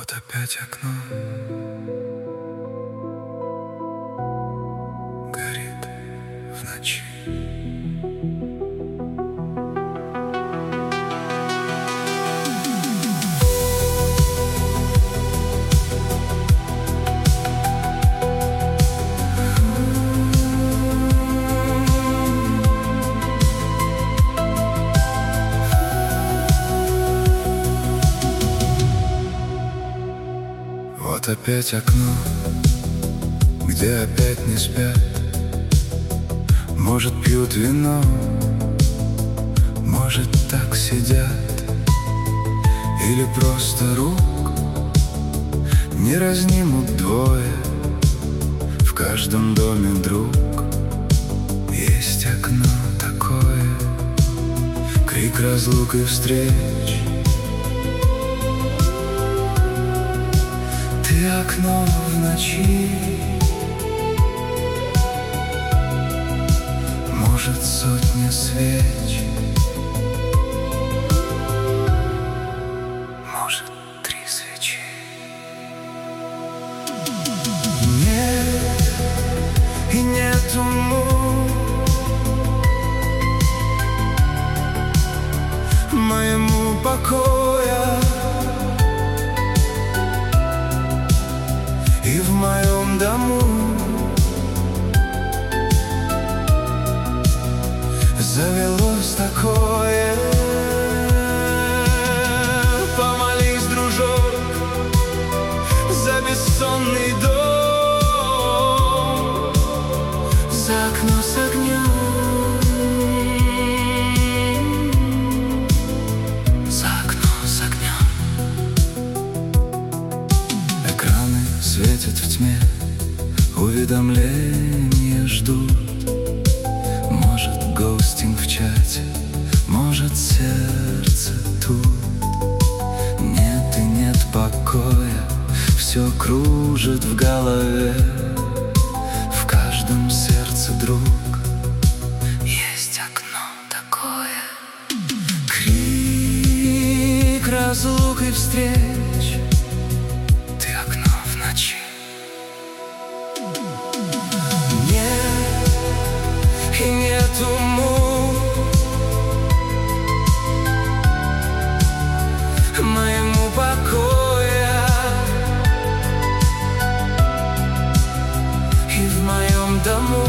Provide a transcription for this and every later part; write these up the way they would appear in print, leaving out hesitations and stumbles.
Вот опять окно горит в ночи. Вот опять окно, где опять не спят. Может, пьют вино, может, так сидят. Или просто рук не разнимут двое. В каждом доме друг. Есть окно такое, крик разлук и встреч. Ты окно в ночи, может, сотни свеч, может, 3 свечи. Нет, и нету моему покоя. И в моем дому завелось такое. Помолись, дружок, за бессонный дом, за окно с огнем, за окно с огнем. Экраны светят в тьме, уведомления ждут. Может, гостинг в чате, может, сердце тут. Нет и нет покоя, все кружит в голове. В каждом сердце друг. Есть окно такое, крик разлук и встреч. Ты окно в ночи. Нет и нету моему покоя. И в моем дому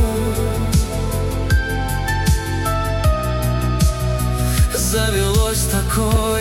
завелось такое.